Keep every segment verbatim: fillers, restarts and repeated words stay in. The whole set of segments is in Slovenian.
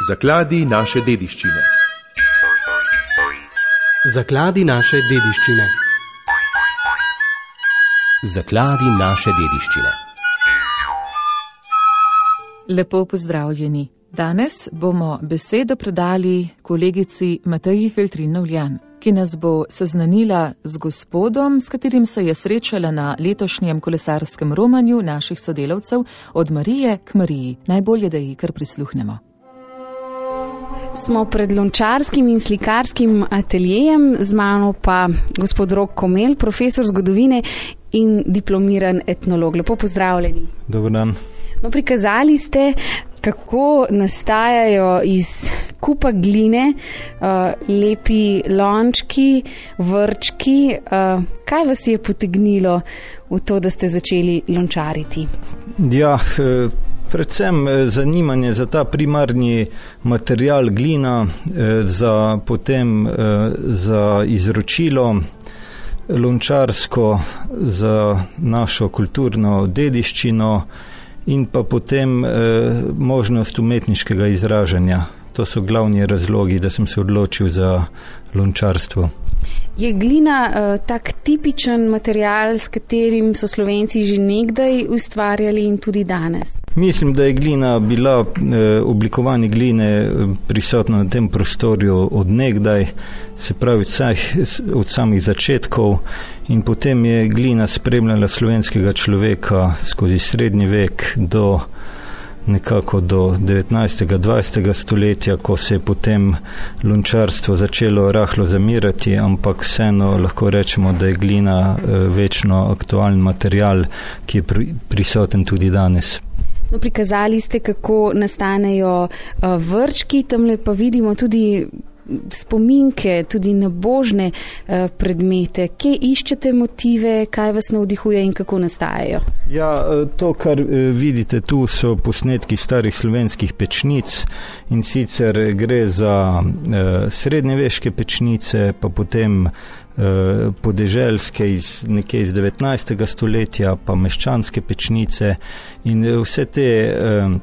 Zakladi naše dediščine. Zakladi naše dediščine. Zakladi naše dediščine. Lepo pozdravljeni. Danes bomo besedo predali kolegici Mateji Feltrin-Novljan, ki nas bo seznanila z gospodom, s katerim se je srečala na letošnjem kolesarskem romanju naših sodelavcev Od Marije k Mariji. Najbolje, da ji kar prisluhnemo. Smo pred lončarskim in slikarskim ateljejem, z mano pa gospod Rok Komel, profesor zgodovine in diplomiran etnolog. Lepo pozdravljeni. Dobar dan. No, prikazali ste, kako nastajajo iz kupa gline uh, lepi lončki, vrčki. Uh, kaj vas je potegnilo v to, da ste začeli lončariti? Ja, predvsem zanimanje za ta primarni material glina, za potem za izročilo lončarsko, za našo kulturno dediščino in pa potem eh, možnost umetniškega izražanja. To so glavni razlogi, da sem se odločil za lončarstvo. Je glina eh, tak tipičen material, s katerim so Slovenci že nekdaj ustvarjali in tudi danes? Mislim, da je glina bila, eh, oblikovanje gline prisotno na tem prostorju od nekdaj, se pravi vsaj od samih začetkov, in potem je glina spremljala slovenskega človeka skozi srednji vek do nekako do devetnajstega, dvajsetega stoletja, ko se je potem lončarstvo začelo rahlo zamirati, ampak vseeno lahko rečemo, da je glina večno aktualen material, ki je prisoten tudi danes. No, prikazali ste, kako nastanejo vrčki, tamle pa vidimo tudi spominke, tudi na božne uh, predmete. Kje iščete motive, kaj vas navdihuje in kako nastajajo? Ja, to, kar vidite tu, so posnetki starih slovenskih pečnic, in sicer gre za uh, srednjeveške pečnice, pa potem uh, podeželske iz nekje iz devetnajstega stoletja, pa meščanske pečnice, in vse te uh,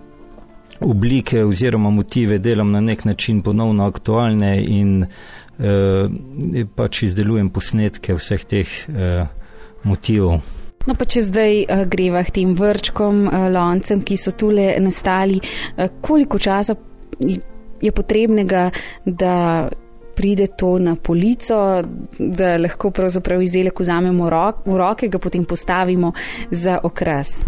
oblike oziroma motive delam na nek način ponovno aktualne in eh, pač izdelujem posnetke vseh teh eh, motivov. No, pa če zdaj uh, greva k tem vrčkom, uh, loncem, ki so tule nastali, uh, koliko časa je potrebnega, da pride to na polico, da lahko pravzaprav izdelek vzamemo rok, v roke, ga potem postavimo za okras?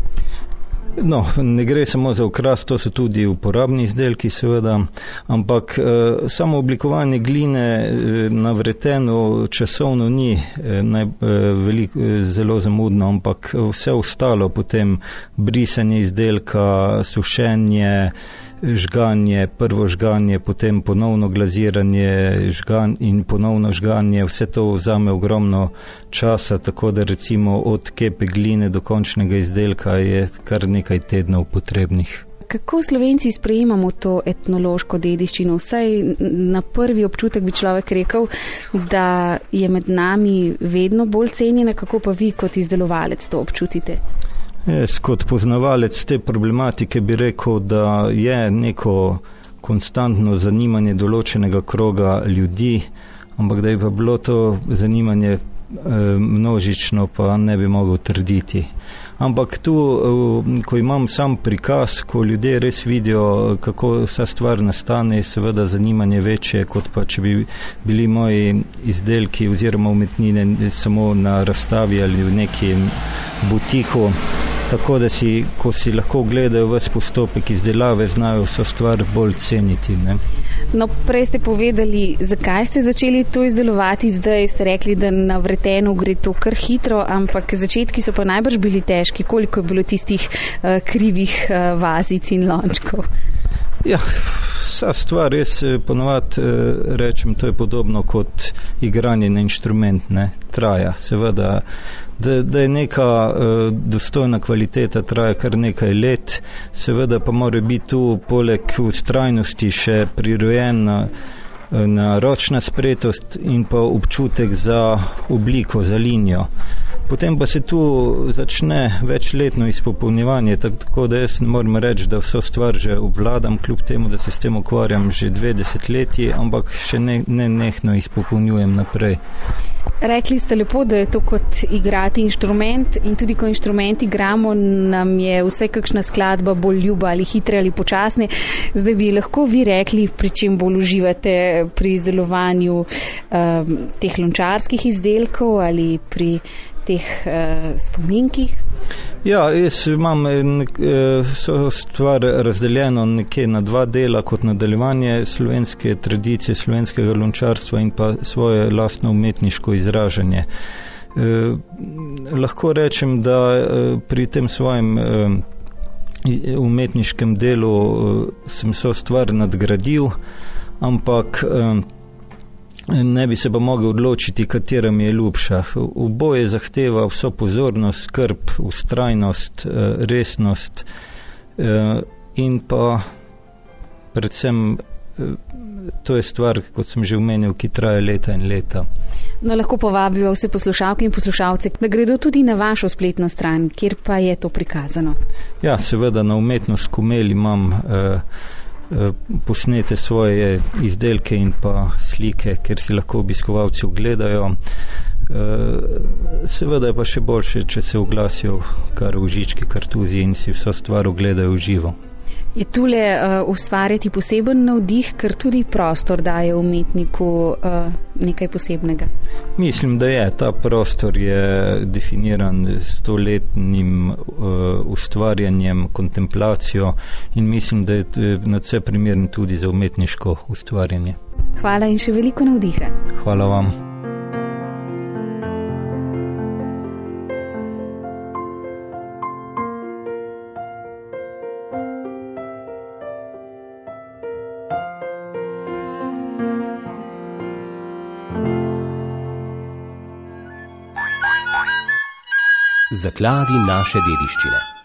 No, ne gre samo za okras, to so tudi uporabni izdelki seveda, ampak eh, samo oblikovanje gline eh, na vreteno časovno ni eh, naj, eh, veliko, eh, zelo zamudno, ampak vse ostalo, potem brisanje izdelka, sušenje, žganje, prvo žganje, potem ponovno glaziranje, žgan in ponovno žganje, vse to vzame ogromno časa, tako da recimo od kepe gline do končnega izdelka je kar nekaj tednov potrebnih. Kako Slovenci sprejemamo to etnološko dediščino? Vsaj na prvi občutek bi človek rekel, da je med nami vedno bolj cenjena, kako pa vi kot izdelovalec to občutite? Jaz kot poznavalec te problematike bi rekel, da je neko konstantno zanimanje določenega kroga ljudi, ampak da je pa bilo to zanimanje e, množično, pa ne bi mogel trditi. Ampak tu, ko imam sam prikaz, ko ljudje res vidijo, kako vsa stvar nastane, je seveda zanimanje večje, kot pa če bi bili moji izdelki oziroma umetnine samo na razstavi ali v nekem butiku. Tako da si, ko si lahko gledajo ves postopek izdelave, znajo vso stvar bolj ceniti. Ne? No, prej ste povedali, zakaj ste začeli to izdelovati, zdaj ste rekli, da na vretenu gre to kar hitro, ampak začetki so pa najbrž bili težki. Koliko je bilo tistih uh, krivih uh, vazic in lončkov? Ja, vsa stvar, jaz ponovadi uh, rečem, to je podobno kot igranje na inštrument, ne? Traja, seveda. Da, da je neka uh, dostojna kvaliteta, traja kar nekaj let, seveda pa mora biti tu poleg vztrajnosti še prirojena na ročna spretost in pa občutek za obliko, za linijo. Potem pa se tu začne večletno izpopolnjevanje, tako da jaz ne moram reči, da vso stvar že obvladam, kljub temu, da se s tem ukvarjam že dve desetletji, ampak še ne, ne nehno izpopolnjujem naprej. Rekli ste lepo, da je to kot igrati inštrument in tudi ko inštrument igramo, nam je vse kakšna skladba bolj ljuba ali hitre ali počasne. Zdaj bi lahko vi rekli, pri čem bolj uživate, pri izdelovanju um, teh lončarskih izdelkov ali pri teh uh, spominkih? Ja, jaz imam so stvar razdeljeno nekje na dva dela kot nadaljevanje slovenske tradicije, slovenskega lončarstva in pa svoje lastno umetniško izražanje. Eh, lahko rečem, da eh, pri tem svojem eh, umetniškem delu eh, sem so stvar nadgradil, ampak eh, ne bi se pa mogel odločiti, katera mi je ljubša. Oboje zahteva vso pozornost, skrb, vztrajnost, resnost in pa predvsem to je stvar, kot sem že omenil, ki traja leta in leta. No, lahko povabijo vse poslušalke in poslušalce, da gredo tudi na vašo spletno stran, kjer pa je to prikazano. Ja, seveda na Umetnost Komel imam eh, posnete svoje izdelke in pa slike, kjer si lahko obiskovalci ogledajo. Seveda je pa še boljše, če se oglasijo kar v Žički kartuzi in si vso stvar ogledajo v živo. Je tule uh, ustvarjati poseben navdih, ker tudi prostor daje umetniku uh, nekaj posebnega? Mislim, da je. Ta prostor je definiran stoletnim uh, ustvarjanjem, kontemplacijo in mislim, da je nadvse primeren tudi za umetniško ustvarjanje. Hvala in še veliko navdiha. Hvala vam. Zakladi naše dediščine.